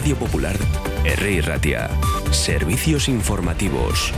Radio Popular, R. Ratia. Servicios informativos.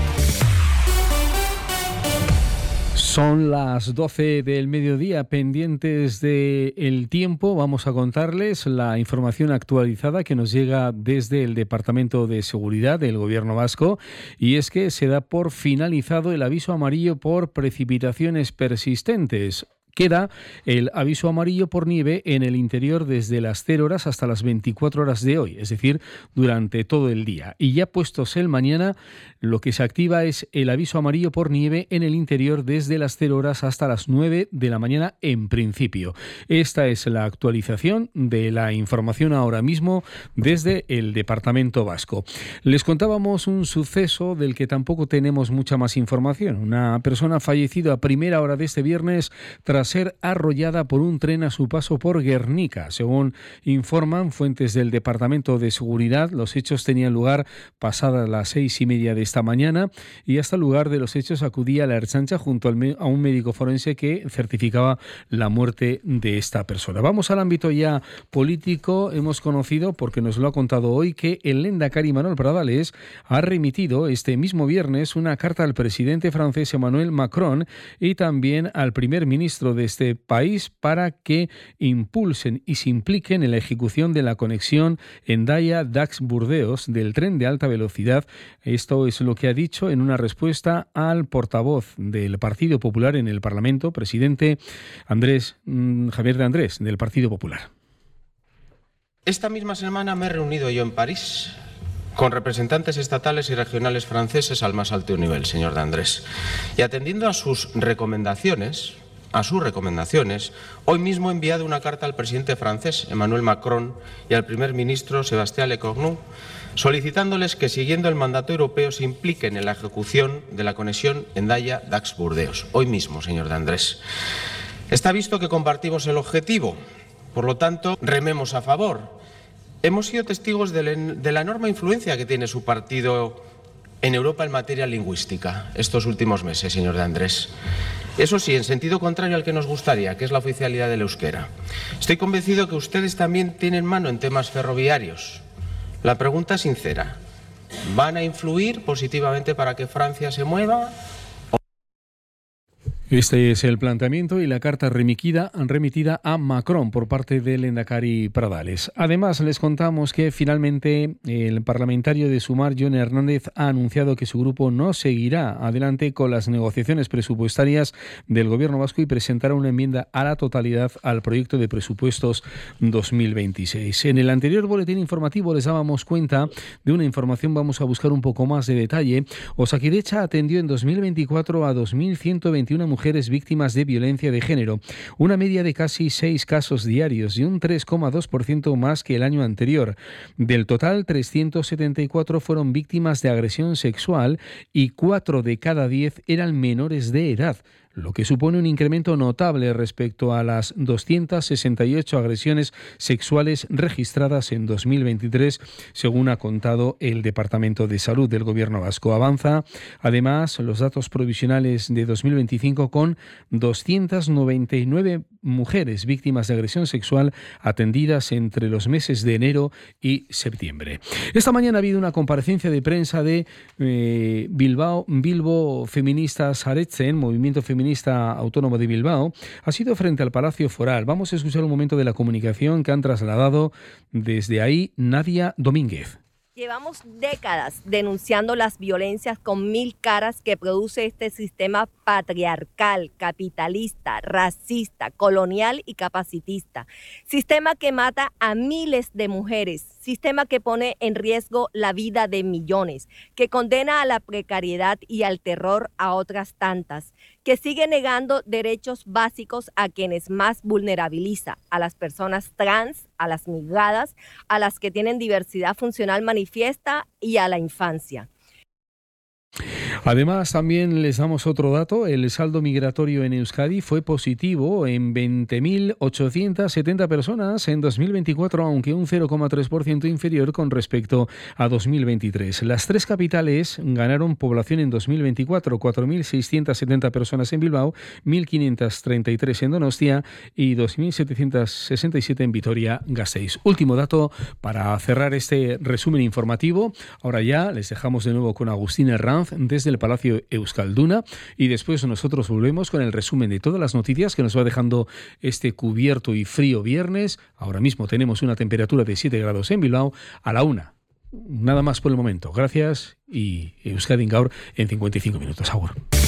Son las 12 del mediodía, pendientes del tiempo. Vamos a contarles la información actualizada que nos llega desde el Departamento de Seguridad del Gobierno vasco, y es que se da por finalizado el aviso amarillo por precipitaciones persistentes. Queda el aviso amarillo por nieve en el interior desde las 0 horas hasta las 24 horas de hoy, es decir, durante todo el día. Y ya puestos el mañana, lo que se activa es el aviso amarillo por nieve en el interior desde las 0 horas hasta las 9 de la mañana en principio. Esta es la actualización de la información ahora mismo desde el Departamento Vasco. Les contábamos un suceso del que tampoco tenemos mucha más información. Una persona ha fallecido a primera hora de este viernes tras ser arrollada por un tren a su paso por Guernica. Según informan fuentes del Departamento de Seguridad, los hechos tenían lugar pasadas las 6:30 de esta mañana, y hasta el lugar de los hechos acudía la Ertzaintza junto a un médico forense que certificaba la muerte de esta persona. Vamos al ámbito ya político. Hemos conocido, porque nos lo ha contado hoy, que el Lehendakari Manuel Pradales ha remitido este mismo viernes una carta al presidente francés Emmanuel Macron y también al primer ministro de este país para que impulsen y se impliquen en la ejecución de la conexión Hendaya-Dax-Burdeos del tren de alta velocidad. Esto es lo que ha dicho en una respuesta al portavoz del Partido Popular en el Parlamento, presidente Javier de Andrés, del Partido Popular. Esta misma semana me he reunido yo en París con representantes estatales y regionales franceses al más alto nivel, señor de Andrés. Y atendiendo a sus recomendaciones, hoy mismo he enviado una carta al presidente francés, Emmanuel Macron, y al primer ministro, Sébastien Lecornu, solicitándoles que, siguiendo el mandato europeo, se impliquen en la ejecución de la conexión Hendaya-Dax-Burdeos. Hoy mismo, señor de Andrés. Está visto que compartimos el objetivo, por lo tanto, rememos a favor. Hemos sido testigos de la enorme influencia que tiene su partido en Europa en materia lingüística estos últimos meses, señor de Andrés. Eso sí, en sentido contrario al que nos gustaría, que es la oficialidad del euskera. Estoy convencido que ustedes también tienen mano en temas ferroviarios. La pregunta es sincera. ¿Van a influir positivamente para que Francia se mueva? Este es el planteamiento y la carta remitida a Macron por parte del Lehendakari Pradales. Además, les contamos que finalmente el parlamentario de Sumar, Jon Hernández, ha anunciado que su grupo no seguirá adelante con las negociaciones presupuestarias del Gobierno vasco y presentará una enmienda a la totalidad al proyecto de presupuestos 2026. En el anterior boletín informativo les dábamos cuenta de una información, vamos a buscar un poco más de detalle. Osakidetza atendió en 2024 a 2.121 mujeres víctimas de violencia de género, una media de casi 6 casos diarios y un 3,2% más que el año anterior. Del total, 374 fueron víctimas de agresión sexual y 4 de cada 10 eran menores de edad, lo que supone un incremento notable respecto a las 268 agresiones sexuales registradas en 2023, según ha contado el Departamento de Salud del Gobierno vasco. Avanza, además, los datos provisionales de 2025 con 299 mujeres víctimas de agresión sexual atendidas entre los meses de enero y septiembre. Esta mañana ha habido una comparecencia de prensa de Bilbo Feministas Aretzen, Movimiento Feminista Autónomo de Bilbao. Ha sido frente al Palacio Foral. Vamos a escuchar un momento de la comunicación que han trasladado desde ahí Nadia Domínguez. Llevamos décadas denunciando las violencias con 1000 caras que produce este sistema patriarcal, capitalista, racista, colonial y capacitista. Sistema que mata a miles de mujeres, sistema que pone en riesgo la vida de millones, que condena a la precariedad y al terror a otras tantas, que sigue negando derechos básicos a quienes más vulnerabiliza, a las personas trans, a las migradas, a las que tienen diversidad funcional manifiesta y a la infancia. Además, también les damos otro dato. El saldo migratorio en Euskadi fue positivo en 20.870 personas en 2024, aunque un 0,3% inferior con respecto a 2023. Las tres capitales ganaron población en 2024, 4.670 personas en Bilbao, 1.533 en Donostia y 2.767 en Vitoria-Gasteiz. Último dato para cerrar este resumen informativo. Ahora ya les dejamos de nuevo con Agustín Herranz desde el Palacio Euskalduna y después nosotros volvemos con el resumen de todas las noticias que nos va dejando este cubierto y frío viernes. Ahora mismo tenemos una temperatura de 7 grados en Bilbao a la 1. Nada más por el momento. Gracias y Euskadi Gaur en 55 minutos. Agur.